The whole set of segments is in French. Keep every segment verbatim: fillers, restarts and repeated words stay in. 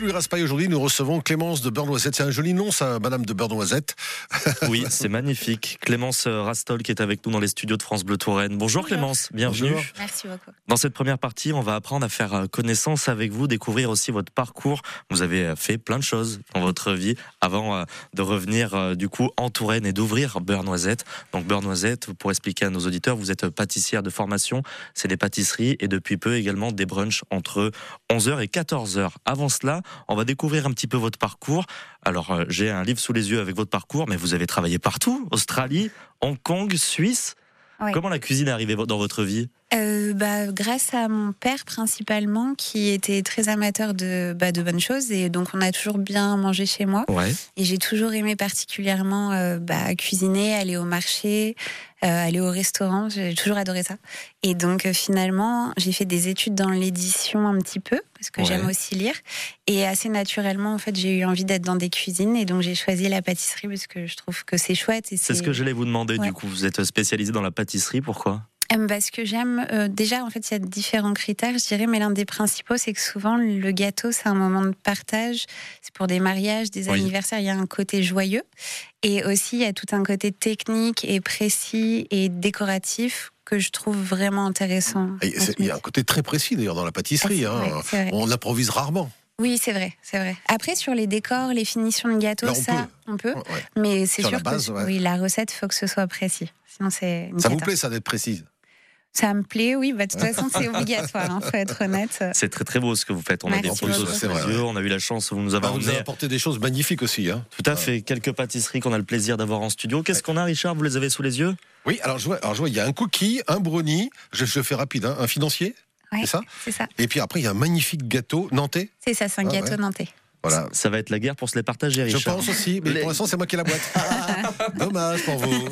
Louis Raspail, aujourd'hui, nous recevons Clémence de Beurre-Noisette. C'est un joli nom, ça, Madame de Beurre-Noisette. Oui, c'est magnifique. Clémence Rastol qui est avec nous dans les studios de France Bleu Touraine. Bonjour, Bonjour. Clémence, bienvenue. Bonjour. Merci beaucoup. Dans cette première partie, on va apprendre à faire connaissance avec vous, découvrir aussi votre parcours. Vous avez fait plein de choses dans votre vie avant de revenir du coup en Touraine et d'ouvrir Beurre-Noisette. Donc Beurre-Noisette, pour expliquer à nos auditeurs, vous êtes pâtissière de formation, c'est des pâtisseries et depuis peu également des brunchs entre onze heures et quatorze heures. Avant cela, on va découvrir un petit peu votre parcours. Alors, euh, j'ai un livre sous les yeux avec votre parcours, mais vous avez travaillé partout, Australie, Hong Kong, Suisse. Oui. Comment la cuisine est arrivée dans votre vie ? Euh, bah, grâce à mon père principalement, qui était très amateur de, bah, de bonnes choses, et donc on a toujours bien mangé chez moi. Ouais. Et j'ai toujours aimé particulièrement euh, bah, cuisiner, aller au marché, euh, aller au restaurant. J'ai toujours adoré ça. Et donc euh, finalement, j'ai fait des études dans l'édition un petit peu, parce que ouais. j'aime aussi lire. Et assez naturellement, en fait, j'ai eu envie d'être dans des cuisines, et donc j'ai choisi la pâtisserie parce que je trouve que c'est chouette. Et c'est... c'est ce que j'allais vous demander. Ouais. Du coup, vous êtes spécialisée dans la pâtisserie. Pourquoi ? Parce que j'aime, euh, déjà en fait il y a différents critères je dirais, mais l'un des principaux c'est que souvent le gâteau c'est un moment de partage, c'est pour des mariages, des oui. anniversaires, il y a un côté joyeux et aussi il y a tout un côté technique et précis et décoratif que je trouve vraiment intéressant. Il y a un côté très précis d'ailleurs dans la pâtisserie, ah, hein. vrai, On improvise rarement. Oui, c'est vrai, c'est vrai. Après, sur les décors, les finitions de gâteaux, Là, on ça, peut. on peut. Ouais. Mais c'est sur sûr la base, que ouais. oui, la recette, il faut que ce soit précis. Sinon, c'est une ça cata. vous plaît, ça, d'être précise ? Ça me plaît, oui. Bah, de toute façon, c'est obligatoire, il hein, faut être honnête. C'est très très beau ce que vous faites. On Merci a des photos sous les yeux, on a eu la chance, vous nous avez bah, emmené. Vous avez apporté des choses magnifiques aussi. Hein. Tout à fait, quelques pâtisseries qu'on a le plaisir d'avoir en studio. Qu'est-ce ouais. qu'on a, Richard ? Vous les avez sous les yeux ? Oui, alors je vois, alors je vois, il y a un cookie, un brownie, je, je fais rapide, hein, un financier, ouais, c'est ça ? C'est ça. Et puis après, il y a un magnifique gâteau nantais. C'est ça, c'est un ah, gâteau ouais. nantais. Voilà. Ça va être la guerre pour se les partager, Richard. Je pense aussi, mais les... pour l'instant, c'est moi qui ai la boîte. Ah, dommage pour vous.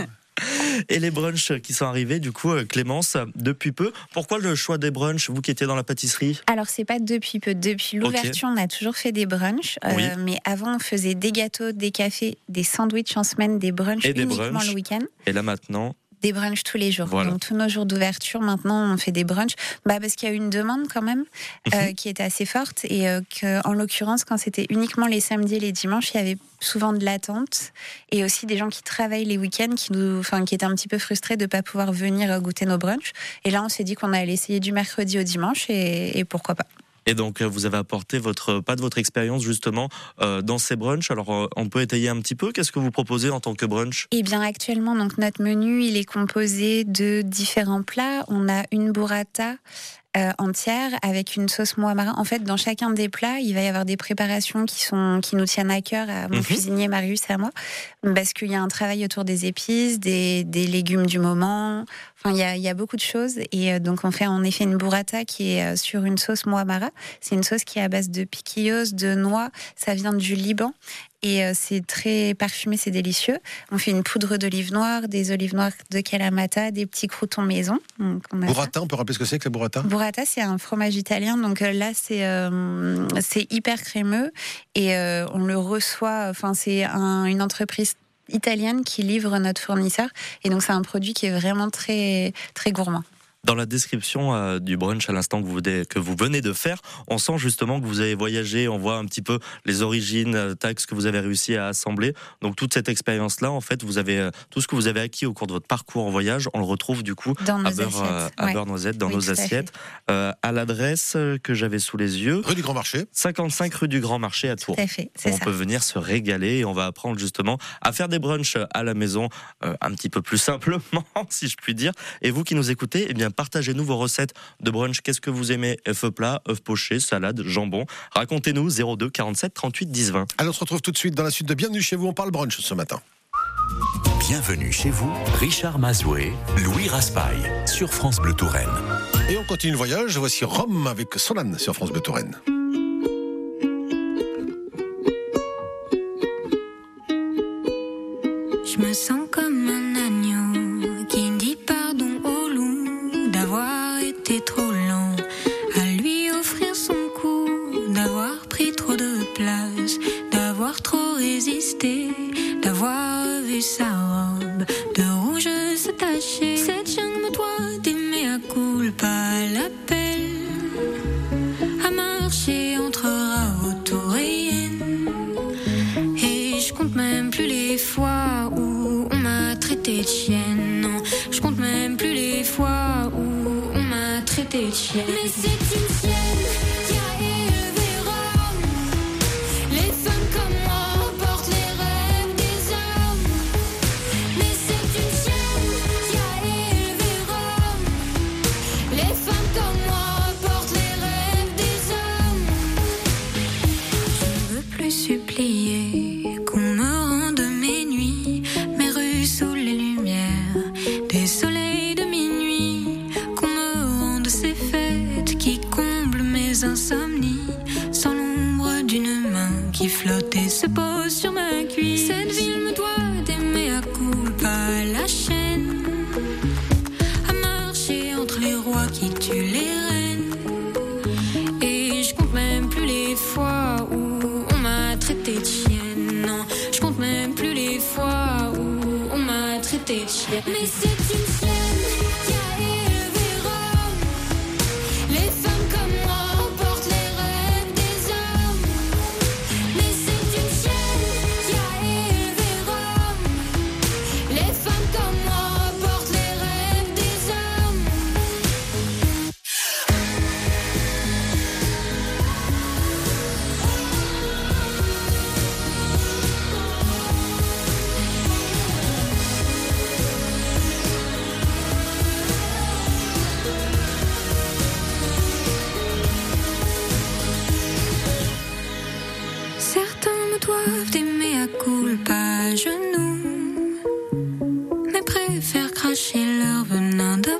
Et les brunchs qui sont arrivés, du coup, Clémence, depuis peu. Pourquoi le choix des brunchs, vous qui étiez dans la pâtisserie ? Alors, c'est pas depuis peu. Depuis l'ouverture, okay. on a toujours fait des brunchs. Oui. Euh, mais avant, on faisait des gâteaux, des cafés, des sandwichs en semaine, des brunchs et uniquement des brunchs. le week-end. Et là, maintenant ? Des brunchs tous les jours. Voilà. Donc tous nos jours d'ouverture, maintenant, on fait des brunchs. Bah, parce qu'il y a eu une demande quand même euh, mm-hmm. qui était assez forte et euh, que, en l'occurrence, quand c'était uniquement les samedis et les dimanches, il y avait souvent de l'attente et aussi des gens qui travaillent les week-ends, qui nous, enfin, qui étaient un petit peu frustrés de ne pas pouvoir venir goûter nos brunchs. Et là, on s'est dit qu'on allait essayer du mercredi au dimanche et, et pourquoi pas. Et donc, vous avez apporté votre, pas de votre expérience justement euh, dans ces brunchs. Alors, euh, on peut étayer un petit peu. Qu'est-ce que vous proposez en tant que brunch ? Eh bien, actuellement, donc notre menu, il est composé de différents plats. On a une burrata euh, entière avec une sauce mois marin. En fait, dans chacun des plats, il va y avoir des préparations qui sont qui nous tiennent à cœur, à mon mmh. cuisinier Marius et à moi, parce qu'il y a un travail autour des épices, des, des légumes du moment. Enfin, il y a, il y a beaucoup de choses. Et euh, donc, on fait en effet une burrata qui est euh, sur une sauce muhammara. C'est une sauce qui est à base de piquillos, de noix. Ça vient du Liban. Et euh, c'est très parfumé, c'est délicieux. On fait une poudre d'olive noire, des olives noires de Kalamata, des petits croûtons maison. Donc, on a burrata, ça. On peut rappeler ce que c'est que la burrata ? Burrata, c'est un fromage italien. Donc euh, là, c'est, euh, c'est hyper crémeux. Et euh, on le reçoit... Enfin, c'est un, une entreprise italienne qui livre notre fournisseur. Et donc, c'est un produit qui est vraiment très, très gourmand. Dans la description euh, du brunch à l'instant que vous, que vous venez de faire, on sent justement que vous avez voyagé, on voit un petit peu les origines, euh, taxes que vous avez réussi à assembler. Donc toute cette expérience-là, en fait, vous avez euh, tout ce que vous avez acquis au cours de votre parcours en voyage, on le retrouve du coup dans à beurre, euh, à ouais. Beurre-Noisette, dans oui, nos assiettes, à, euh, à l'adresse que j'avais sous les yeux. Rue du Grand Marché. cinquante-cinq rue du Grand Marché à Tours. Tout à fait, c'est on ça. peut venir se régaler et on va apprendre justement à faire des brunchs à la maison, euh, un petit peu plus simplement, si je puis dire. Et vous qui nous écoutez, eh bien partagez-nous vos recettes de brunch. Qu'est-ce que vous aimez ? Œufs plats, œufs pochés, salade, jambon. Racontez-nous, zéro deux quarante-sept trente-huit dix vingt. Alors on se retrouve tout de suite dans la suite de Bienvenue chez vous. On parle brunch ce matin. Bienvenue chez vous, Richard Mazoué, Louis Raspail, sur France Bleu Touraine. Et on continue le voyage. Voici Rome avec Solane sur France Bleu Touraine. Je me sens comme un agneau qui dit pardon au loup d'avoir été trop lent à lui offrir son cou, d'avoir pris trop de place, d'avoir trop résisté, d'avoir vu sa robe de rouge se tacher. Cette jungle me doit d'aimer à culpa l'appel à marcher entre rats autour et chienne. Non, je compte même plus les fois où on m'a traité de chienne. Mais c'est une chienne qui a élevé Rome. Les femmes comme moi portent les rêves des hommes. Mais c'est une chienne qui a élevé Rome. Les femmes comme moi portent les rêves des hommes. Je veux plus supplier qu'on me rende mes nuits, mes rues sous les lumières des soleils de minuit, qu'on me rende ces fêtes qui comblent mes insomnies, sans l'ombre d'une main qui flotte et se pose sur ma cuisse. Cette ville me doit d'aimer à culpa, la chaîne à marcher entre les rois qui tuent les reines. Et je compte même plus les fois où on m'a traité de chienne. Non, je compte même plus les fois où on m'a traité de chienne. Mais c'est une chienne qui a élevé Rome. Les femmes comme moi portent les rêves des hommes. Mais c'est une chienne qui a élevé Rome. Les femmes comme moi portent les rêves des hommes. Certains me doivent d'aimer à culpa à genoux, mais préfèrent cracher leur venin de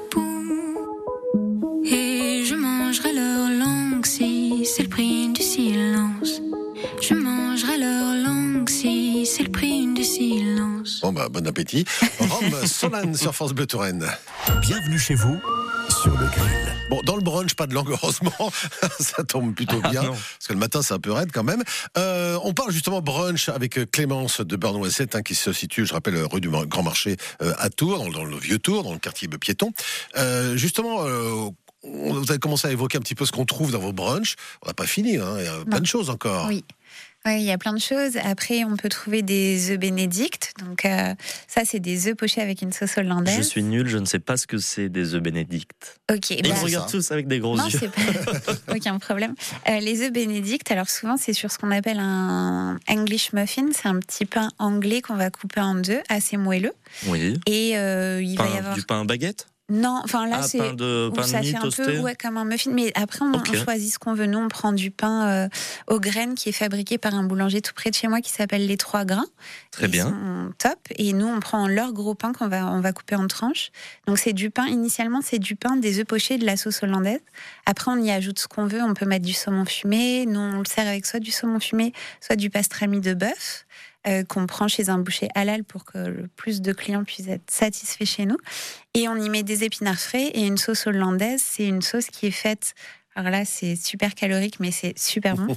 boue. Et je mangerai leur langue si c'est le prix du silence. Je mangerai leur langue si c'est le prix du silence. Bon bah, bon appétit. Rome Solane sur France Bleu Touraine. Bienvenue chez vous sur le grill. Bon, dans le brunch, pas de langue, heureusement. Ça tombe plutôt bien. Ah, non. Parce que le matin, c'est un peu raide quand même. Euh, on parle justement brunch avec Clémence de Beurre-Noisette, hein, qui se situe, je rappelle, rue du Grand Marché euh, à Tours, dans, dans le vieux Tours, dans le quartier piéton. Euh, justement, euh, vous avez commencé à évoquer un petit peu ce qu'on trouve dans vos brunchs. On n'a pas fini, hein, il y a plein de choses encore. Oui. Oui, il y a plein de choses. Après, on peut trouver des œufs bénédicts. Donc, euh, ça, c'est des œufs pochés avec une sauce hollandaise. Je suis nul, je ne sais pas ce que c'est des œufs bénédicts. Ok. Et bah, ils me regardent tous avec des gros non, yeux. c'est pas. Aucun problème. Euh, les œufs bénédicts, alors souvent, c'est sur ce qu'on appelle un English muffin. C'est un petit pain anglais qu'on va couper en deux, assez moelleux. Oui. Et euh, il Pain- va y avoir. Du pain baguette. Non, enfin là, Ah, c'est. pain de, Où pain de ça mie fait un toasté. peu ouais, comme un muffin, mais après on, Ok. on choisit ce qu'on veut. Nous, on prend du pain euh, aux graines qui est fabriqué par un boulanger tout près de chez moi qui s'appelle Les Trois Grains. Très Ils bien. sont top. Et nous, on prend leur gros pain qu'on va, on va couper en tranches. Donc c'est du pain, initialement, c'est du pain, des œufs pochés, de la sauce hollandaise. Après, on y ajoute ce qu'on veut. On peut mettre du saumon fumé. Nous, on le sert avec soit du saumon fumé, soit du pastrami de bœuf. Euh, qu'on prend chez un boucher halal pour que le plus de clients puissent être satisfaits chez nous. Et on y met des épinards frais et une sauce hollandaise. C'est une sauce qui est faite, alors là c'est super calorique mais c'est super bon,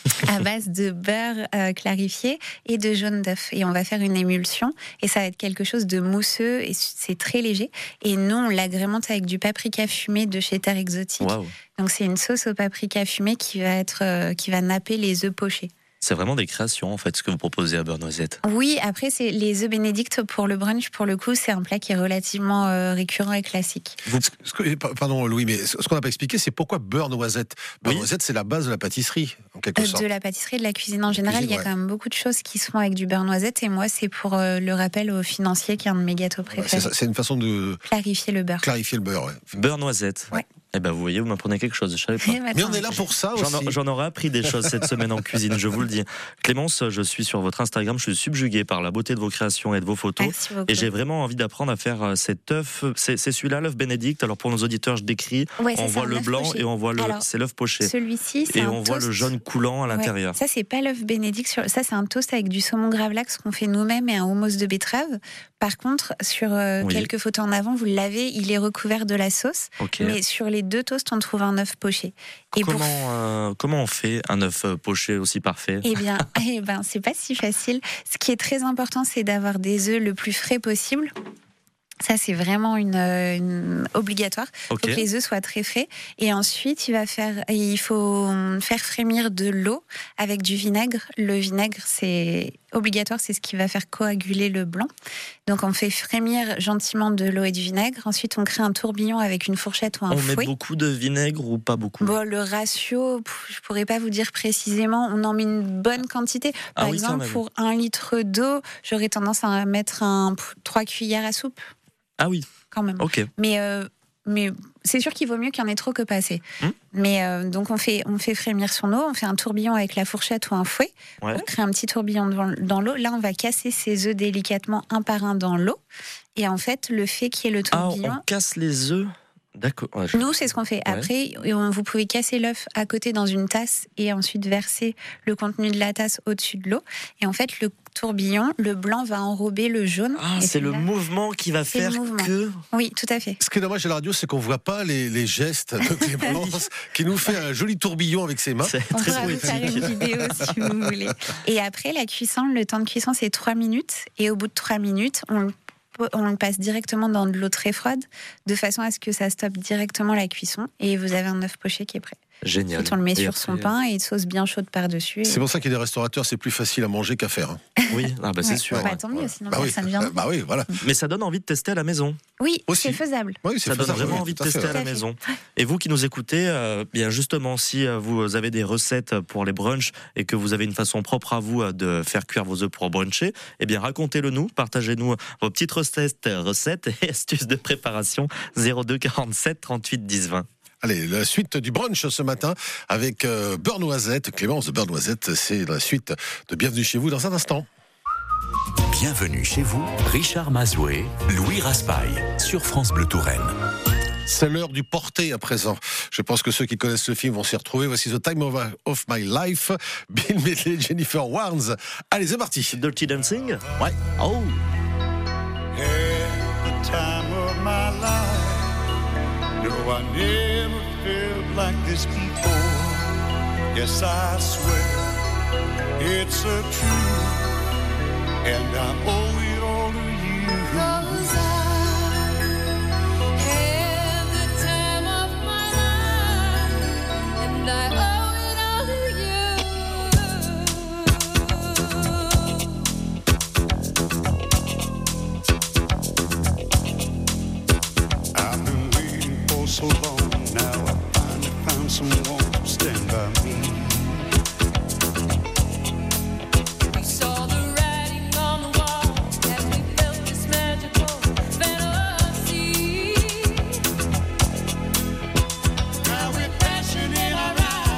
à base de beurre euh, clarifié et de jaune d'œuf. Et on va faire une émulsion et ça va être quelque chose de mousseux et c'est très léger. Et nous on l'agrémente avec du paprika fumé de chez Terre Exotique. Waouh. Donc c'est une sauce au paprika fumé qui va, être, euh, qui va napper les œufs pochés. C'est vraiment des créations, en fait, ce que vous proposez à Beurre-Noisette. Oui, après, c'est les œufs bénédicts pour le brunch, pour le coup, c'est un plat qui est relativement euh, récurrent et classique. Vous... Ce que- pardon Louis, mais ce qu'on n'a pas expliqué, c'est pourquoi Beurre-Noisette. Beurre-Noisette, c'est la base de la pâtisserie, en quelque Euh, sorte. de la pâtisserie, de la cuisine en général, Cuisine, il y a ouais. quand même beaucoup de choses qui se font avec du beurre noisette. Et moi, c'est pour euh, le rappel au financier qui est un de mes gâteaux Ouais, préférés. c'est, ça, c'est une façon de Clarifier le beurre. clarifier le beurre. Ouais. Beurre-Noisette. Ouais. Eh ben, vous voyez, vous m'apprenez quelque chose, je savais pas. Eh ben, Mais on attends, est là pour ça aussi. J'en, a- j'en aurais appris des choses cette semaine en cuisine, je vous le dis. Clémence, je suis sur votre Instagram, je suis subjugué par la beauté de vos créations et de vos photos. Merci beaucoup. Et j'ai vraiment envie d'apprendre à faire euh, cet œuf. C'est, c'est celui-là, l'œuf bénédicte. Alors pour nos auditeurs, je décris. Ouais, c'est On ça, voit un le œuf blanc poché. et on voit le. Alors, C'est l'œuf poché. Celui-ci, c'est Et un on voit le toast. jaune coulant à Ouais. l'intérieur. Ça, c'est pas l'œuf bénédicte. Sur... Ça, c'est un toast avec du saumon gravlax qu'on fait nous-mêmes et un houmous de betterave. Par contre, sur euh, Oui. quelques photos en avant, vous l'avez, il est recouvert de la sauce. Ok. Mais sur les deux toasts, on trouve un œuf poché. Et Comment, pour euh, comment on fait un œuf euh, poché aussi parfait? Eh bien, eh ben, c'est pas si facile. Ce qui est très important, c'est d'avoir des œufs le plus frais possible. Ça, c'est vraiment une, une obligatoire. Il Ok. faut que les œufs soient très frais. Et ensuite, il, va faire, il faut faire frémir de l'eau avec du vinaigre. Le vinaigre, c'est obligatoire, c'est ce qui va faire coaguler le blanc. Donc on fait frémir gentiment de l'eau et du vinaigre. Ensuite, on crée un tourbillon avec une fourchette ou un On fouet. met beaucoup de vinaigre ou pas beaucoup? Bon, le ratio, pff, je pourrais pas vous dire précisément. On en met une bonne quantité. Par Ah oui, quand exemple, même. pour un litre d'eau, j'aurais tendance à mettre un, trois cuillères à soupe, Ah oui, quand même. ok. Mais, euh, mais c'est sûr qu'il vaut mieux qu'il y en ait trop que pas assez. Mmh. Mais euh, donc on fait, on fait frémir son eau, on fait un tourbillon avec la fourchette ou un fouet. Ouais. On crée un petit tourbillon dans, dans l'eau. Là, on va casser ces œufs délicatement un par un dans l'eau. Et en fait, le fait qu'il y ait le Ah, tourbillon... on casse les œufs. D'accord. Ouais, je- Nous, c'est ce qu'on fait. Ouais. Après, on- vous pouvez casser l'œuf à côté dans une tasse et ensuite verser le contenu de la tasse au-dessus de l'eau. Et en fait, le tourbillon, le blanc va enrober le jaune. Ah, Et c'est le là- mouvement qui va C'est le faire mouvement. que. Oui, tout à fait. Ce qui est dommage à la radio, c'est qu'on voit pas les, les gestes de Clémence qui nous fait un joli tourbillon avec ses mains. C'est On très pourra vous faire poétique. une vidéo si vous voulez. Et après, la cuisson, le temps de cuisson, c'est trois minutes. Et au bout de trois minutes, on le on le passe directement dans de l'eau très froide, de façon à ce que ça stoppe directement la cuisson. Et vous avez un œuf poché qui est prêt. Génial. Ensuite, on le met Et sur après, son pain et une sauce bien chaude par-dessus. C'est pour ça qu'il y a des restaurateurs, c'est plus facile à manger qu'à faire. hein. Oui, ah bah c'est Ouais. sûr. Bah, ouais. tant mieux, sinon Bah oui, personne vient. bah oui, voilà. Mais ça donne envie de tester à la maison. Oui, Aussi. c'est faisable. Oui, c'est Ça donne faisable, vraiment oui, envie de tout à fait, tester à ouais. la Tout à fait. maison. Et vous qui nous écoutez, euh, bien justement, si euh, vous avez des recettes pour les brunchs et que vous avez une façon propre à vous euh, de faire cuire vos œufs pour bruncher, eh bien racontez-le nous, partagez-nous vos petites recettes, recettes et astuces de préparation zéro deux quarante-sept trente-huit dix vingt. Allez, la suite du brunch ce matin avec euh, beurre noisette. Clémence de beurre noisette, c'est la suite de Bienvenue chez vous dans un instant. Bienvenue chez vous, Richard Mazoué, Louis Raspail, sur France Bleu Touraine. C'est l'heure du porté à présent. Je pense que ceux qui connaissent ce film vont s'y retrouver. Voici The Time of, of My Life, Bill Medley, Jennifer Warnes. Allez, c'est parti. Dirty Dancing? Ouais. Oh! Had the time of my life. No, I never felt like this before. Yes, I swear it's a truth, and I owe it all to you. 'Cause I had the time of my life, and I owe it all to I've been waiting for so long. Now I finally found someone to stand by me. We saw the writing on the wall as we felt this magical fantasy. Now with passion in our eyes.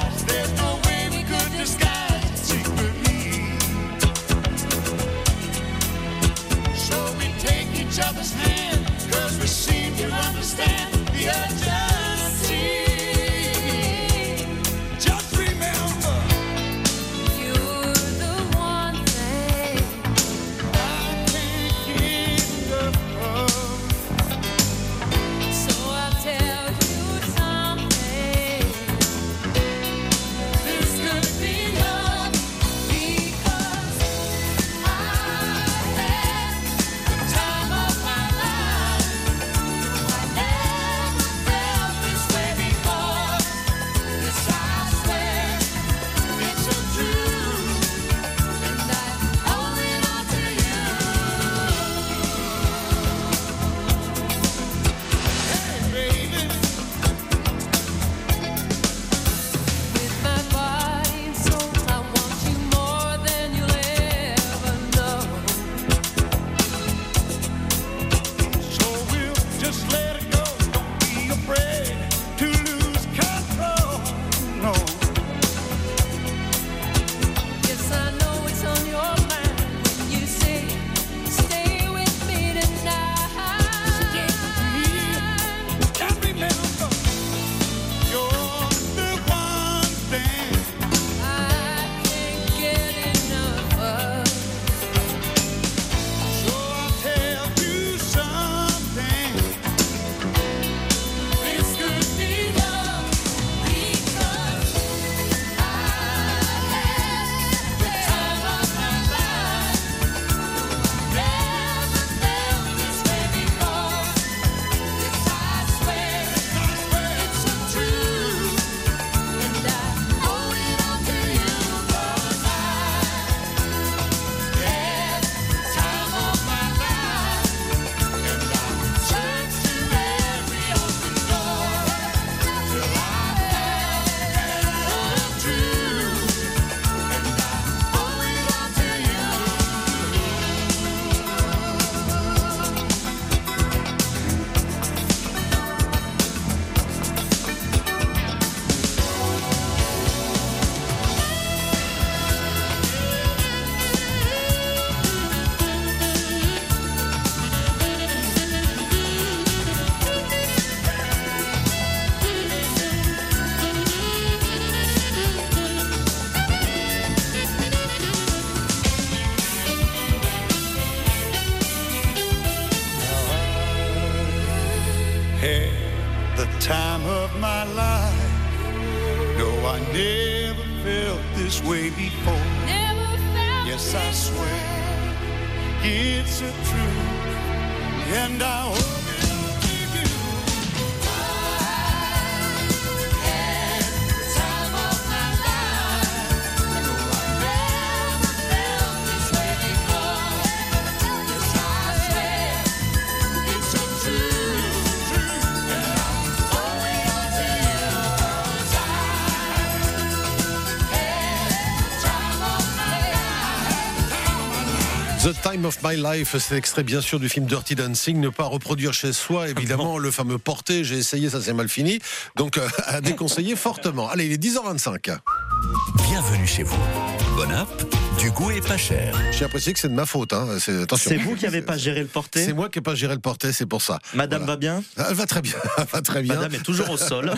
time of my life. No, I never felt this way before. Never felt Yes, I swear it's a truth, and I hope it'll keep you. time of my life. No, I never felt this way before. Yes, I swear it's a truth, and I'm holding on to you 'cause I had the time of my life. The Time of My Life, c'est extrait bien sûr du film Dirty Dancing. Ne pas reproduire chez soi, évidemment, le fameux porté. J'ai essayé, ça c'est mal fini. Donc, euh, à déconseiller fortement. Allez, il est dix heures vingt-cinq. Bienvenue chez vous. Bonne app, du goût et pas cher. J'ai apprécié que c'est de ma faute. Hein. C'est, attention. C'est vous qui n'avez pas géré le porté. C'est moi qui n'ai pas géré le porté, c'est pour ça. Madame Voilà. va bien. Elle va très bien. Elle va très bien. Madame est toujours au sol.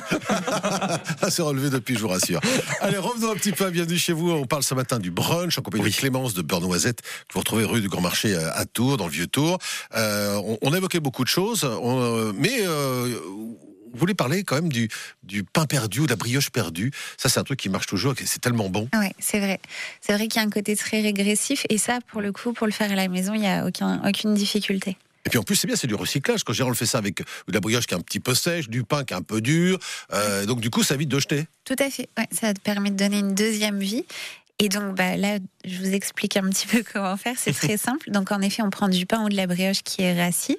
Elle s'est relevée depuis, je vous rassure. Allez, revenons un petit peu à Bienvenue chez vous. On parle ce matin du brunch en compagnie Oui. de Clémence de Beurre Noisette, que vous retrouvez rue du Grand Marché euh, à Tours, dans le Vieux-Tour. Euh, on, on a évoqué beaucoup de choses, on, euh, mais euh, vous voulez parler quand même du, du pain perdu ou de la brioche perdue. Ça, c'est un truc qui marche toujours, et c'est tellement bon. Oui, c'est vrai. C'est vrai qu'il y a un côté très régressif. Et ça, pour le coup, pour le faire à la maison, il n'y a aucun, aucune difficulté. Et puis en plus, c'est bien, c'est du recyclage. Quand Gérald fait ça avec de la brioche qui est un petit peu sèche, du pain qui est un peu dur, euh, donc du coup, ça évite de jeter. Tout à fait. Ouais, ça te permet de donner une deuxième vie. Et donc bah, là, je vous explique un petit peu comment faire. C'est très simple. Donc en effet, on prend du pain ou de la brioche qui est rassis,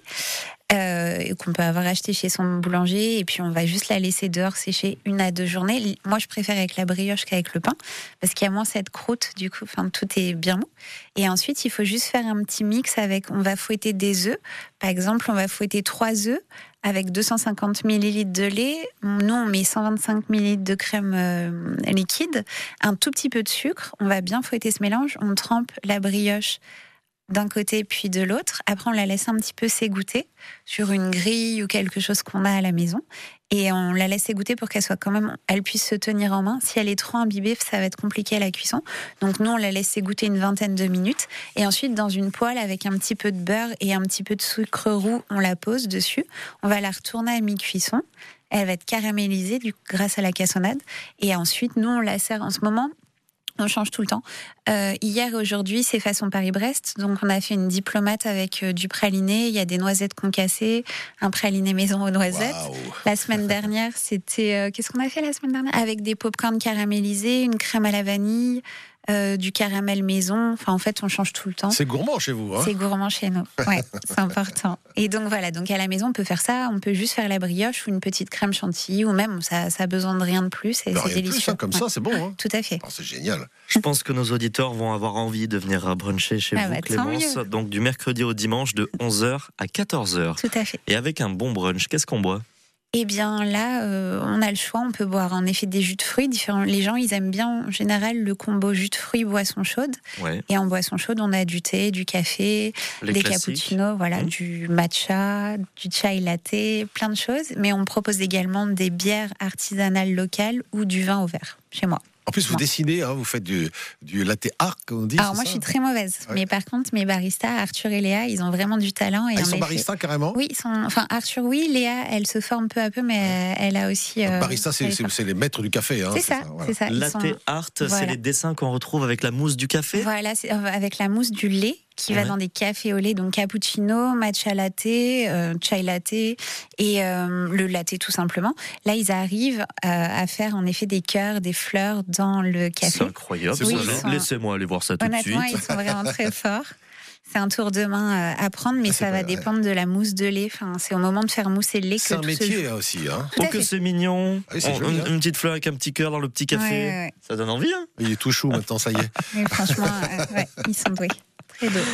euh, qu'on peut avoir acheté chez son boulanger, et puis on va juste la laisser dehors sécher une à deux journées. Moi, je préfère avec la brioche qu'avec le pain, parce qu'il y a moins cette croûte, du coup, enfin, tout est bien mou. Et ensuite, il faut juste faire un petit mix avec, on va fouetter des œufs. Par exemple, on va fouetter trois œufs avec deux cent cinquante millilitres de lait. Nous, on met cent vingt-cinq millilitres de crème euh, liquide, un tout petit peu de sucre. On va bien fouetter ce mélange. On trempe la brioche d'un côté puis de l'autre. Après, on la laisse un petit peu s'égoutter sur une grille ou quelque chose qu'on a à la maison. Et on la laisse égoutter pour qu'elle soit quand même, elle puisse se tenir en main. Si elle est trop imbibée, ça va être compliqué à la cuisson. Donc nous, on la laisse égoutter une vingtaine de minutes. Et ensuite, dans une poêle avec un petit peu de beurre et un petit peu de sucre roux, on la pose dessus. On va la retourner à mi-cuisson. Elle va être caramélisée du, grâce à la cassonade. Et ensuite, nous, on la sert en ce moment. On change tout le temps. Euh, hier et aujourd'hui, c'est façon Paris-Brest. Donc, on a fait une diplomate avec euh, du praliné. Il y a des noisettes concassées, un praliné maison aux noisettes. Waouh. La semaine dernière, c'était... euh, qu'est-ce qu'on a fait la semaine dernière? Avec des pop-corns caramélisés, une crème à la vanille, euh, du caramel maison. Enfin, en fait, on change tout le temps. C'est gourmand chez vous, hein? C'est gourmand chez nous. Ouais, c'est important. Et donc voilà, donc à la maison, on peut faire ça. On peut juste faire la brioche ou une petite crème chantilly, ou même ça, ça a besoin de rien de plus. Et Bah, c'est rien de délicieux. plus, hein, comme Ouais. ça, c'est bon. Hein? Tout à fait. Oh, c'est génial. Je pense que nos auditeurs vont avoir envie de venir bruncher chez Ah vous, bah, tant Clémence. mieux. Donc du mercredi au dimanche de onze heures à quatorze heures. Tout à fait. Et avec un bon brunch, qu'est-ce qu'on boit? Eh bien là, euh, on a le choix. On peut boire en effet des jus de fruits différents. Les gens, ils aiment bien en général le combo jus de fruits boisson chaude. Ouais. Et en boisson chaude, on a du thé, du café, Les des classiques. cappuccinos, voilà, Mmh. du matcha, du chai latte, plein de choses. Mais on propose également des bières artisanales locales ou du vin au verre chez moi. En plus, vous Moi. dessinez, hein, vous faites du, du latte art, comme on dit. Alors c'est moi, ça je suis très mauvaise. Ouais. Mais par contre, mes baristas, Arthur et Léa, ils ont vraiment du talent. Et Ah, ils en sont effet- baristas carrément. Oui, ils sont... enfin Arthur, oui. Léa, elle se forme peu à peu, mais elle a aussi. euh, Barista, c'est, elle est c'est, forte. c'est les maîtres du café. Hein, C'est ça, voilà. c'est ça. Ils Latte sont- art, c'est Voilà. les dessins qu'on retrouve avec la mousse du café. Voilà, c'est euh, avec la mousse du lait qui va Ouais. dans des cafés au lait, donc cappuccino, matcha latte, euh, chai latte et euh, le latte tout simplement. Là, ils arrivent euh, à faire en effet des cœurs, des fleurs dans le C'est café. incroyable. C'est ça. beau, ils non sont- Laissez-moi aller voir ça tout de suite. Honnêtement, ils sont vraiment très forts. C'est un tour de main euh, à prendre, mais Ah, c'est ça va pas- ouais. dépendre de la mousse de lait. Enfin, c'est au moment de faire mousser le lait que C'est un tout se métier joue. hein, aussi. Hein. Tout à Oh que fait. c'est mignon. Ah oui, c'est On- joli, une, hein. une petite fleur avec un petit cœur dans le petit café. Ouais, ouais, ouais. Ça donne envie, hein? Il est tout chou maintenant, ça y est. Mais franchement, euh, ouais, ils sont doués. Très doués.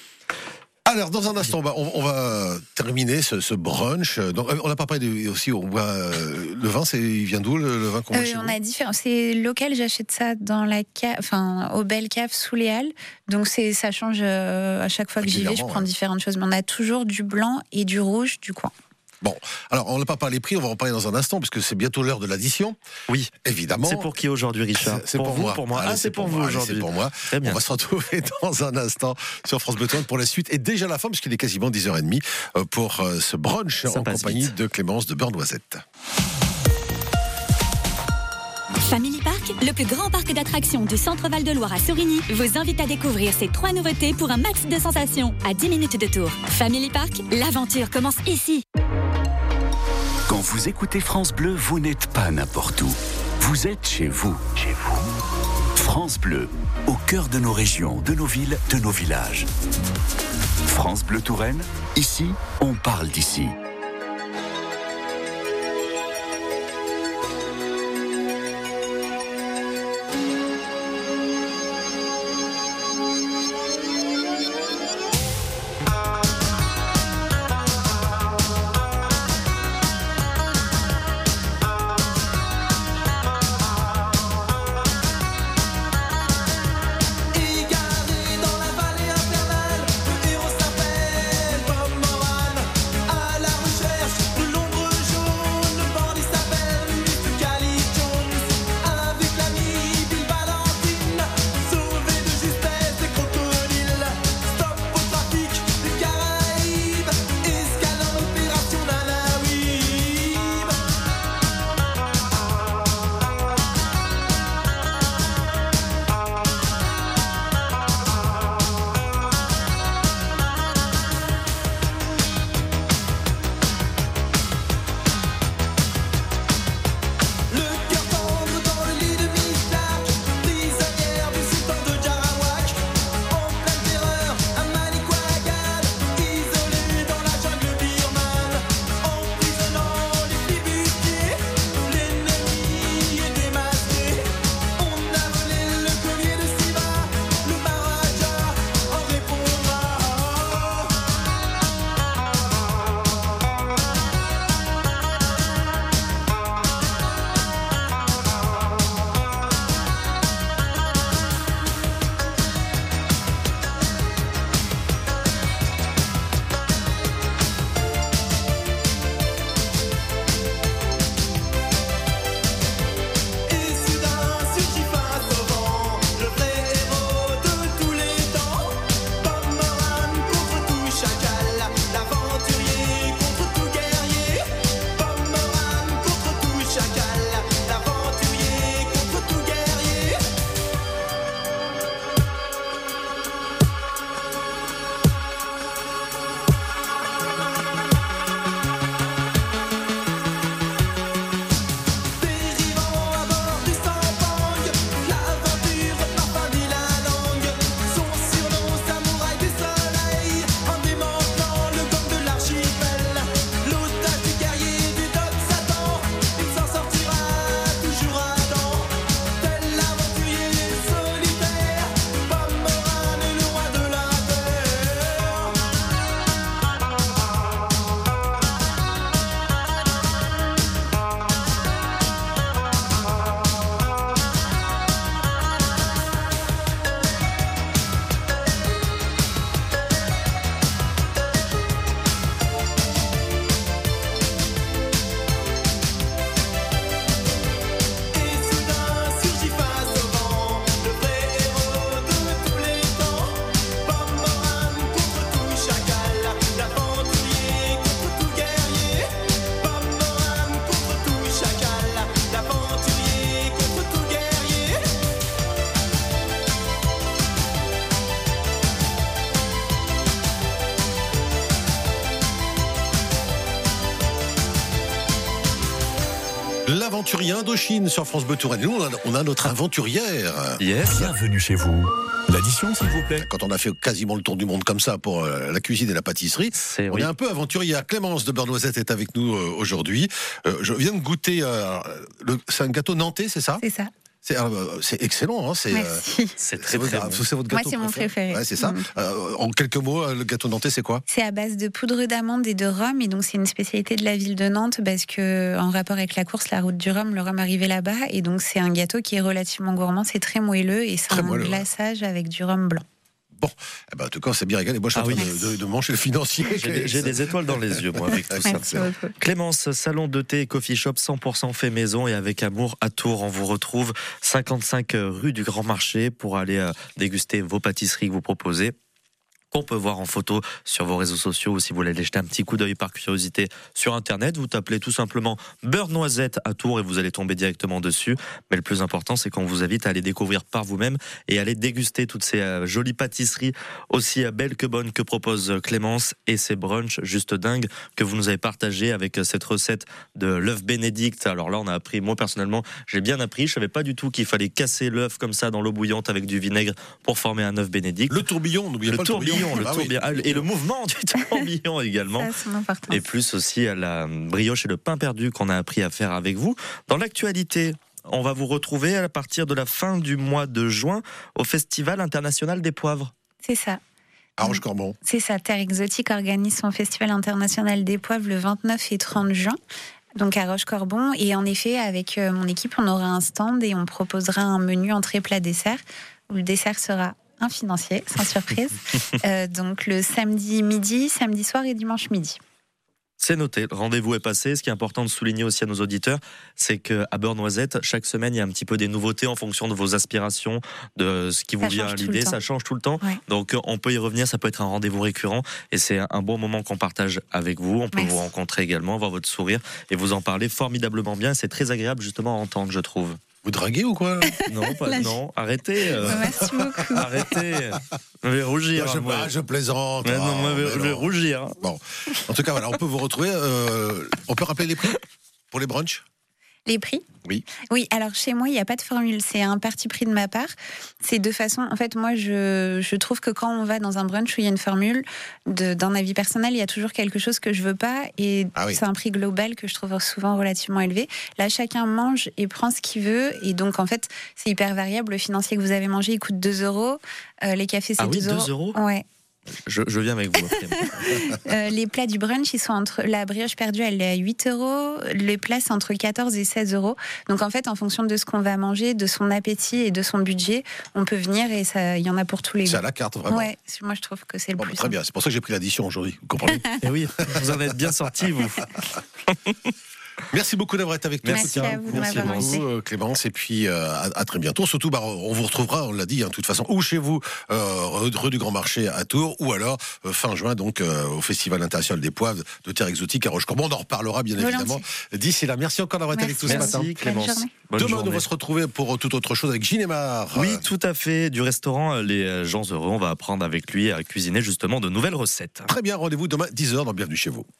Alors, dans un instant, on va, on, on va terminer ce, ce brunch. Donc, euh, on n'a pas parlé de, aussi, on boit euh, le vin, c'est, il vient d'où le, le vin qu'on boit Euh, chez on vous a différents. C'est local, j'achète ça dans la cave, enfin aux belles caves sous les halles. Donc c'est, ça change euh, à chaque fois que j'y vais. Je Régulièrement, prends ouais. différentes choses, mais on a toujours du blanc et du rouge du coin. Bon, alors on n'a pas parlé prix, on va en parler dans un instant, puisque c'est bientôt l'heure de l'addition. Oui, évidemment. C'est pour qui aujourd'hui, Richard? C'est pour, pour vous, moi. pour moi. Allez, Ah, c'est pour, pour vous aujourd'hui. C'est pour moi. Très bien. On va se retrouver dans un instant sur France Bleu Touraine pour la suite. Et déjà la fin, puisqu'il est quasiment dix heures trente, pour ce brunch Ça en compagnie vite. de Clémence de Beurre Noisette. Family Park, le plus grand parc d'attractions du centre Val-de-Loire à Sourigny, vous invite à découvrir ces trois nouveautés pour un max de sensations à dix minutes de Tours. Family Park, l'aventure commence ici. Quand vous écoutez France Bleu, vous n'êtes pas n'importe où. Vous êtes chez vous. Chez vous. France Bleu, au cœur de nos régions, de nos villes, de nos villages. France Bleu Touraine, ici, on parle d'ici. L'aventurier Indochine sur France Bleu Touraine. Nous, on a, on a notre aventurière. Yes. Bienvenue chez vous. L'addition, s'il vous plaît. Quand on a fait quasiment le tour du monde comme ça pour euh, la cuisine et la pâtisserie, C'est, on oui. est un peu aventurier. Clémence de Beurre Noisette est avec nous euh, aujourd'hui. Euh, je viens de goûter. Euh, le, c'est un gâteau nantais, c'est ça? C'est ça. C'est, euh, c'est excellent. Hein, c'est, Merci. euh, C'est très c'est votre, très bon. c'est votre Moi, gâteau c'est mon préféré. Ouais, c'est ça. Mm. Euh, en quelques mots, euh, le gâteau nantais, c'est quoi? C'est à base de poudre d'amande et de rhum, et donc c'est une spécialité de la ville de Nantes parce que, en rapport avec la course, la route du rhum, le rhum arrivait là-bas, et donc c'est un gâteau qui est relativement gourmand, c'est très moelleux et c'est Très un moelleux, ouais. glaçage avec du rhum blanc. Bon, eh ben, en tout cas, c'est bien régalé. Moi, je suis Ah en train oui. de, de, de manger le financier. J'ai des, j'ai des étoiles dans les yeux, moi, avec tout ça. Merci beaucoup. Clémence, salon de thé et coffee shop cent pour cent fait maison et avec amour à Tours. On vous retrouve cinquante-cinq rue du Grand Marché pour aller euh, déguster vos pâtisseries que vous proposez, qu'on peut voir en photo sur vos réseaux sociaux, ou si vous voulez aller jeter un petit coup d'œil par curiosité sur Internet, vous tapez tout simplement beurre noisette à Tours et vous allez tomber directement dessus. Mais le plus important, c'est qu'on vous invite à aller découvrir par vous-même et aller déguster toutes ces euh, jolies pâtisseries aussi euh, belles que bonnes que propose Clémence, et ces brunchs juste dingues que vous nous avez partagé avec euh, cette recette de l'œuf bénédicte. Alors là, on a appris, moi personnellement, j'ai bien appris. Je savais pas du tout qu'il fallait casser l'œuf comme ça dans l'eau bouillante avec du vinaigre pour former un œuf bénédicte. Le tourbillon, n'oubliez Le pas tourbillon, le tourbillon. le Ah oui. tourbillon, et le mouvement du tourbillon également. Ça, c'est important. Et plus aussi à la brioche et le pain perdu qu'on a appris à faire avec vous. Dans l'actualité, on va vous retrouver à partir de la fin du mois de juin au Festival international des poivres. C'est ça. À Roche-Corbon. C'est ça. Terre Exotique organise son Festival international des poivres le vingt-neuf et trente juin. Donc à Roche-Corbon. Et en effet, avec euh, mon équipe, on aura un stand et on proposera un menu entrée plat dessert où le dessert sera un financier, sans surprise. euh, donc le samedi midi, samedi soir et dimanche midi. C'est noté, le rendez-vous est passé. Ce qui est important de souligner aussi à nos auditeurs, c'est qu'à Beurre Noisette, chaque semaine, il y a un petit peu des nouveautés en fonction de vos aspirations, de ce qui vous Ça vient à change tout l'idée. le temps. Ça change tout le temps. Ouais. Donc on peut y revenir, ça peut être un rendez-vous récurrent. Et c'est un bon moment qu'on partage avec vous. On peut Merci. vous rencontrer également, voir votre sourire et vous en parler formidablement bien. C'est très agréable justement à entendre, je trouve. Vous draguez ou quoi? Non, pas, Là, je- non, arrêtez. euh, Merci beaucoup. arrêtez. Je vais rougir. je, moi. ah, je plaisante. Mais non, Ah, moi, je vais- mais je vais non. rougir. Bon. En tout cas, voilà, on peut vous retrouver. euh, on peut rappeler les prix pour les brunchs? Les prix? Oui. Oui, alors chez moi, il n'y a pas de formule. C'est un parti pris de ma part. C'est de façon. En fait, moi, je, je trouve que quand on va dans un brunch où il y a une formule, de, dans ma vie personnelle, il y a toujours quelque chose que je veux pas. Et Ah oui. c'est un prix global que je trouve souvent relativement élevé. Là, chacun mange et prend ce qu'il veut. Et donc, en fait, c'est hyper variable. Le financier que vous avez mangé, il coûte deux euros. Euh, les cafés, c'est Ah oui, deux deux euros. Ouais. Je, je viens avec vous après. Euh, les plats du brunch, ils sont entre. La brioche perdue, elle est à huit euros. Les plats, c'est entre quatorze et seize euros. Donc, en fait, en fonction de ce qu'on va manger, de son appétit et de son budget, on peut venir et ça, il y en a pour tous les C'est goûts. à la carte, vraiment. Ouais, moi, je trouve que c'est le Bon, plus bah, très simple. bien, c'est pour ça que j'ai pris l'addition aujourd'hui. Vous comprenez? Et oui, vous en êtes bien sortis, vous. Merci beaucoup d'avoir été avec nous. Merci à vous de Merci m'avoir beaucoup. invité. Euh, Clémence, et puis euh, à, à très bientôt. Surtout, bah, on vous retrouvera, on l'a dit, hein, de toute façon, ou chez vous, euh, rue rue du Grand Marché à Tours, ou alors euh, fin juin, donc euh, au Festival international des poivres de Terre Exotique à Roche-Corbon. On en reparlera bien Volontiers. évidemment d'ici là. Merci encore d'avoir été avec Merci nous ce à matin. vous. Merci Bonne Clémence. journée. Bonne Demain, journée. on va se retrouver pour toute autre chose avec Ginemar. Oui, tout à fait. Du restaurant Les Gens Heureux, on va apprendre avec lui à cuisiner justement de nouvelles recettes. Très bien, rendez-vous demain dix heures dans Bienvenue chez vous.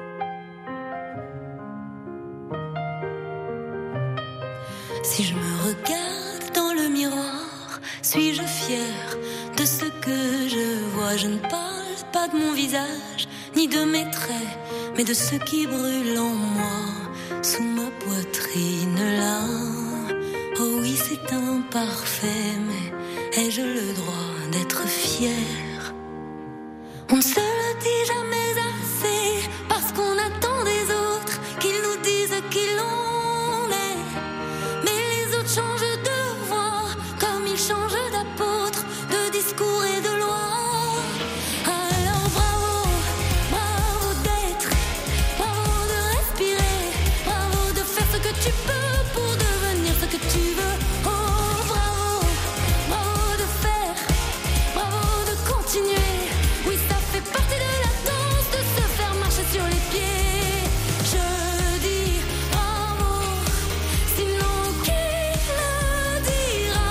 Si je me regarde dans le miroir, suis-je fière de ce que je vois? Je ne parle pas de mon visage, ni de mes traits, mais de ce qui brûle en moi, sous ma poitrine là. Oh oui, c'est imparfait, mais ai-je le droit d'être fière? On ne se le dit jamais assez, parce qu'on attend des autres qu'ils nous disent qui l'on est. Mais les autres changent de voix, comme ils changent d'apôtre, de discours et de loi. Alors bravo, bravo d'être, bravo de respirer, bravo de faire ce que tu peux pour devenir ce que tu veux. Oh bravo, bravo de faire, bravo de continuer. Oui, ça fait partie de la danse de se faire marcher sur les pieds. Je dis bravo. Sinon, qui le dira?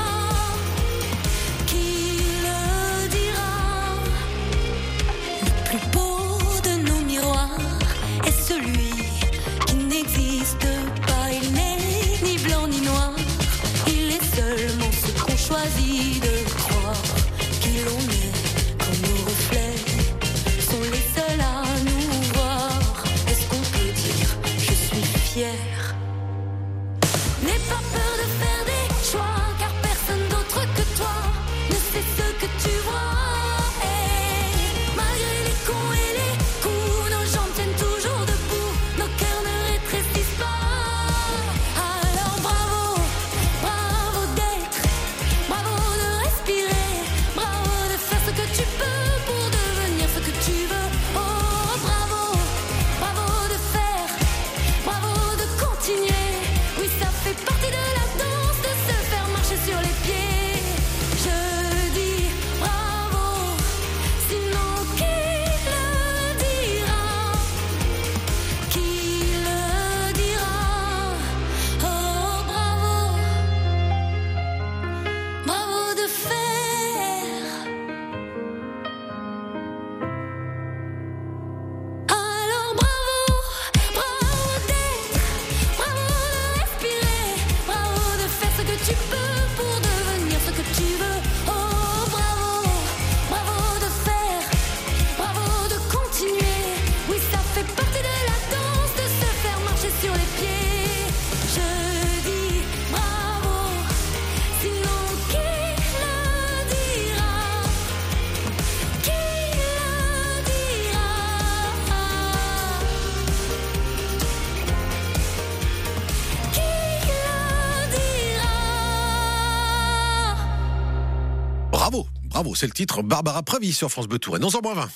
Qui le dira? Le plus beau de nos miroirs est celui qui n'existe pas. Il n'est ni blanc ni noir. Il est seulement ce qu'on choisit de croire. Qui l'on est comme nos reflets sont les seuls à nous voir. Est-ce qu'on peut dire je suis fière? N'aie pas peur de faire des choix, car personne d'autre que toi ne sait ce que tu vois. Et malgré les cons et les coups, nos jambes tiennent toujours debout, nos cœurs ne rétrécissent pas. Alors bravo, bravo d'être, bravo de respirer, bravo de faire ce Bravo, bravo, c'est le titre Barbara Pravi sur France Bleu Touraine. onze heures moins vingt.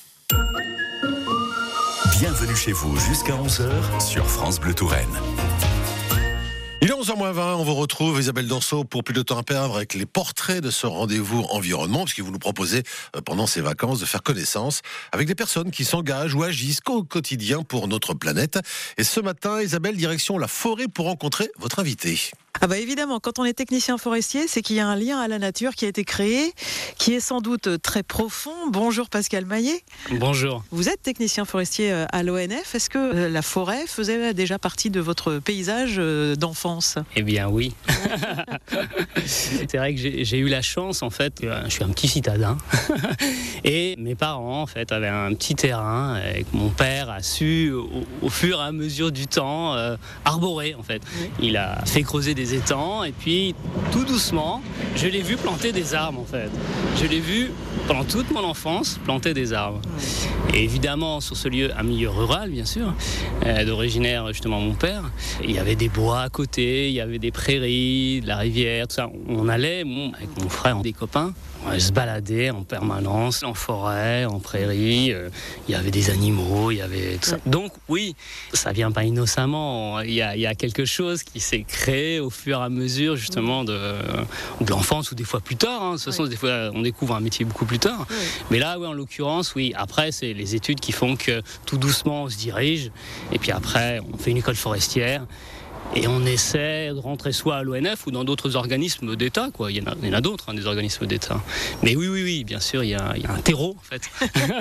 Bienvenue chez vous jusqu'à onze heures sur France Bleu Touraine. Il est onze heures moins vingt, on vous retrouve Isabelle Danseau pour Plus de temps à perdre avec les portraits de ce rendez-vous environnement, puisque vous nous proposez pendant ces vacances de faire connaissance avec des personnes qui s'engagent ou agissent au quotidien pour notre planète. Et ce matin, Isabelle, direction la forêt pour rencontrer votre invité. Ah bah évidemment, quand on est technicien forestier, c'est qu'il y a un lien à la nature qui a été créé, qui est sans doute très profond. Bonjour Pascal Maillet. Bonjour. Vous êtes technicien forestier à l'O N F. Est-ce que la forêt faisait déjà partie de votre paysage d'enfance ? Eh bien oui. C'est vrai que j'ai, j'ai eu la chance, en fait, je suis un petit citadin. Et mes parents, en fait, avaient un petit terrain et que mon père a su, au, au fur et à mesure du temps, euh, arborer, en fait. Oui. Il a fait creuser des étangs et puis tout doucement je l'ai vu planter des arbres en fait. Je l'ai vu pendant toute mon enfance planter des arbres. Et évidemment sur ce lieu, un milieu rural bien sûr, euh, d'originaire justement mon père, il y avait des bois à côté, il y avait des prairies, de la rivière, tout ça. On allait bon, avec mon frère, des copains, on allait se balader en permanence, en forêt, en prairie, euh, il y avait des animaux, il y avait tout ça. Donc oui, ça vient pas innocemment, il y a, il y a quelque chose qui s'est créé au fur et à mesure justement de, de l'enfance ou des fois plus tard, hein. De toute façon oui. Des fois on découvre un métier beaucoup plus tard, oui. Mais là oui, en l'occurrence oui, après c'est les études qui font que tout doucement on se dirige et puis après on fait une école forestière. Et on essaie de rentrer soit à l'O N F ou dans d'autres organismes d'État, quoi. Il y en a, il y en a d'autres, hein, des organismes d'État. Mais oui, oui, oui, bien sûr, il y a, il y a un terreau, en fait.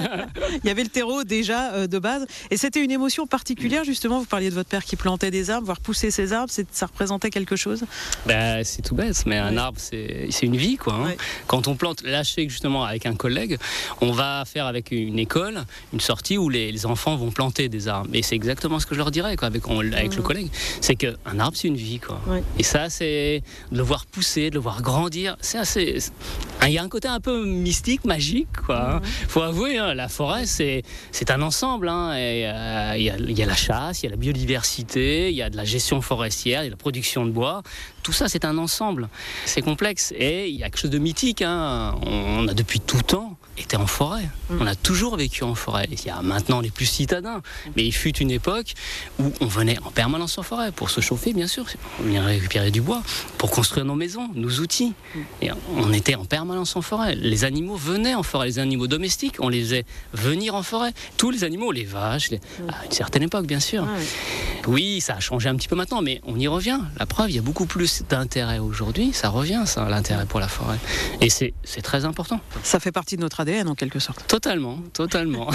Il y avait le terreau déjà euh, de base. Et c'était une émotion particulière, justement. Vous parliez de votre père qui plantait des arbres, voir pousser ces arbres, c'est, ça représentait quelque chose ? Ben, c'est tout bête, mais un ouais. arbre, c'est, c'est une vie, quoi. Hein. Ouais. Quand on plante, là, je sais que justement, avec un collègue, on va faire avec une école une sortie où les, les enfants vont planter des arbres. Et c'est exactement ce que je leur dirais, quoi, avec, on, avec mmh. le collègue. C'est que un arbre, c'est une vie, quoi. Ouais. Et ça, c'est de le voir pousser, de le voir grandir. C'est assez. Il y a un côté un peu mystique, magique, quoi. Ouais. Faut avouer, hein, la forêt, c'est c'est un ensemble. Hein, et euh, il y a, il y a la chasse, il y a la biodiversité, il y a de la gestion forestière, il y a la production de bois. Tout ça, c'est un ensemble. C'est complexe et il y a quelque chose de mythique. Hein. On a depuis tout temps été en forêt. Mmh. On a toujours vécu en forêt. Il y a maintenant les plus citadins, mais il fut une époque où on venait en permanence en forêt pour se chauffer, bien sûr. On venait récupérer du bois pour construire nos maisons, nos outils. Mmh. Et on était en permanence en forêt. Les animaux venaient en forêt. Les animaux domestiques, on les faisait venir en forêt. Tous les animaux, les vaches, les... Mmh. à une certaine époque, bien sûr. Mmh. Oui, ça a changé un petit peu maintenant, mais on y revient. La preuve, il y a beaucoup plus d'intérêt aujourd'hui. Ça revient, ça, l'intérêt pour la forêt. Et c'est, c'est très important. Ça fait partie de notre A D N, en quelque sorte. Totalement, totalement.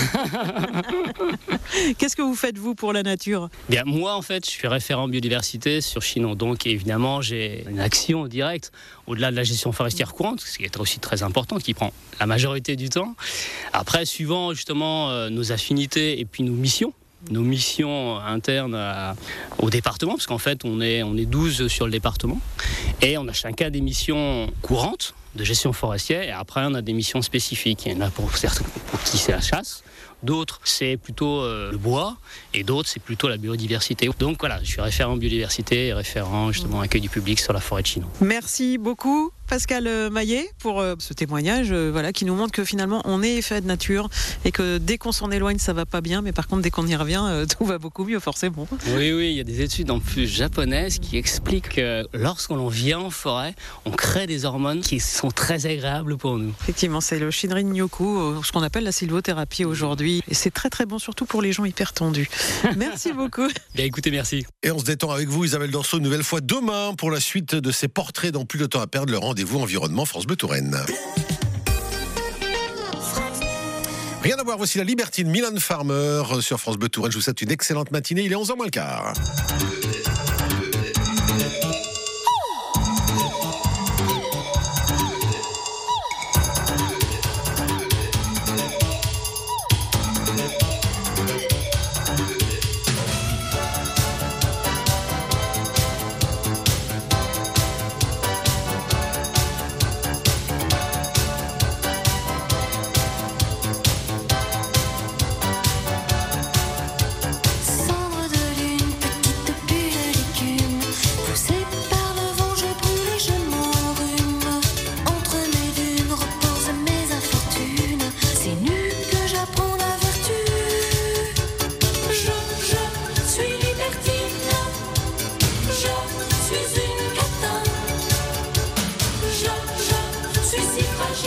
Qu'est-ce que vous faites, vous, pour la nature ? Bien, moi, en fait, je suis référent biodiversité sur Chinon. Donc, évidemment, j'ai une action directe, au-delà de la gestion forestière courante, ce qui est aussi très important, qui prend la majorité du temps. Après, suivant, justement, euh, nos affinités et puis nos missions, nos missions internes à, au département, parce qu'en fait, on est, on est douze sur le département, et on a chacun des missions courantes de gestion forestière, et après, on a des missions spécifiques. Il y en a pour certains pour qui c'est la chasse, d'autres, c'est plutôt euh, le bois, et d'autres, c'est plutôt la biodiversité. Donc voilà, je suis référent biodiversité et référent justement accueil du public sur la forêt de Chinon. Merci beaucoup, Pascal Maillet, pour euh, ce témoignage euh, voilà, qui nous montre que finalement, on est fait de nature et que dès qu'on s'en éloigne, ça va pas bien, mais par contre, dès qu'on y revient, euh, tout va beaucoup mieux, forcément. Oui, oui, il y a des études en plus japonaises qui expliquent que lorsqu'on vient en forêt, on crée des hormones qui sont très agréables pour nous. Effectivement, c'est le Shinrin-yoku, ce qu'on appelle la sylvothérapie aujourd'hui. Et c'est très très bon, surtout pour les gens hyper tendus. Merci beaucoup. Bien écoutez, merci. Et on se détend avec vous, Isabelle Danseau, une nouvelle fois demain pour la suite de ces portraits dans Plus de temps à perdre, le rendez-vous environnement France Bleu Touraine. Rien à voir, voici la libertine Mylène Farmer sur France Bleu Touraine. Je vous souhaite une excellente matinée, il est onze heures moins le quart. Cendre de lune, petite bulle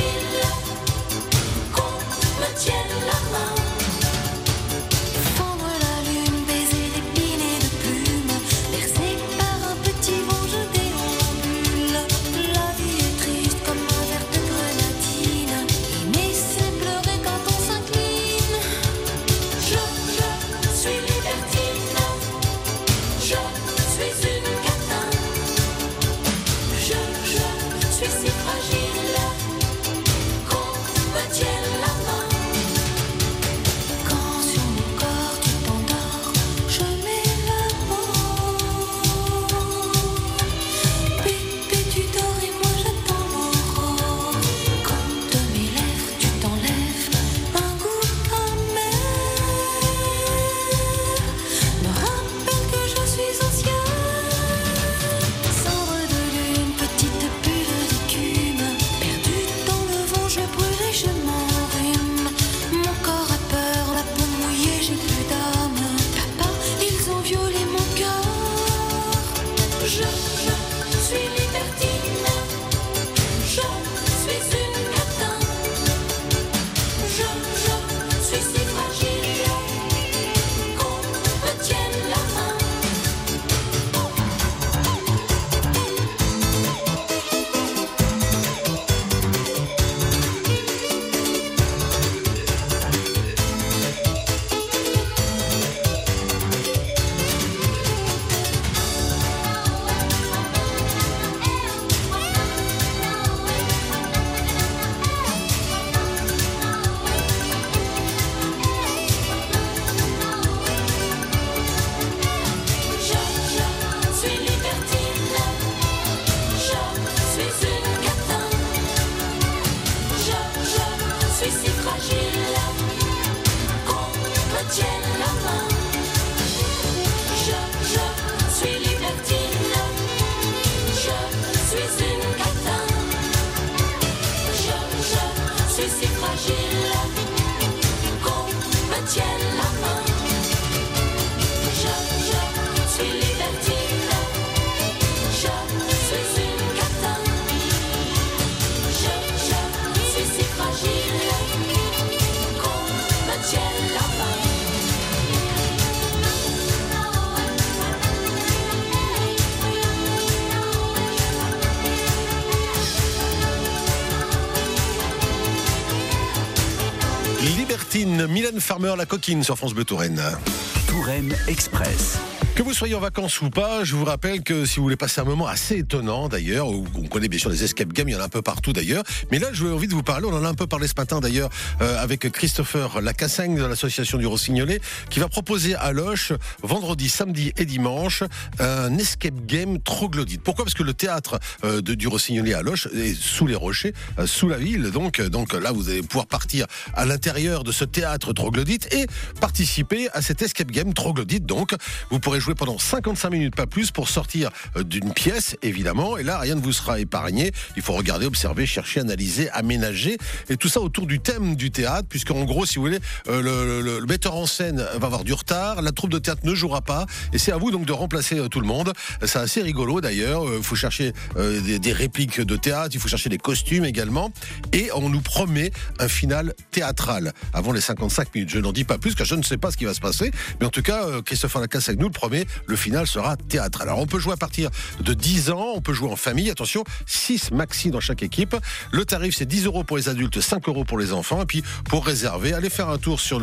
Mylène Farmer, la coquine sur France Bleu Touraine. Touraine Express. Que vous soyez en vacances ou pas, je vous rappelle que si vous voulez passer un moment assez étonnant d'ailleurs, où on connaît bien sûr les escape games, il y en a un peu partout d'ailleurs, mais là j'ai envie de vous parler, on en a un peu parlé ce matin d'ailleurs euh, avec Christopher Lacassagne de l'association du Rossignolet, qui va proposer à Loches vendredi, samedi et dimanche un escape game troglodyte. Pourquoi ? Parce que le théâtre euh, de, du Rossignolet à Loches est sous les rochers, euh, sous la ville, donc, donc là vous allez pouvoir partir à l'intérieur de ce théâtre troglodyte et participer à cet escape game troglodyte. Donc vous pourrez jouer pendant cinquante-cinq minutes, pas plus, pour sortir d'une pièce, évidemment. Et là, rien ne vous sera épargné. Il faut regarder, observer, chercher, analyser, aménager. Et tout ça autour du thème du théâtre, puisque en gros, si vous voulez, euh, le, le, le metteur en scène va avoir du retard. La troupe de théâtre ne jouera pas. Et c'est à vous donc de remplacer euh, tout le monde. C'est assez rigolo d'ailleurs. Il euh, faut chercher euh, des, des répliques de théâtre. Il faut chercher des costumes également. Et on nous promet un final théâtral avant les cinquante-cinq minutes. Je n'en dis pas plus, car je ne sais pas ce qui va se passer. Mais en tout cas, euh, Christopher Lacassagne nous le promet. Le final sera théâtral. Alors on peut jouer à partir de dix ans, on peut jouer en famille, attention, six maxi dans chaque équipe. Le tarif c'est dix euros pour les adultes, cinq euros pour les enfants. Et puis pour réserver, allez faire un tour sur le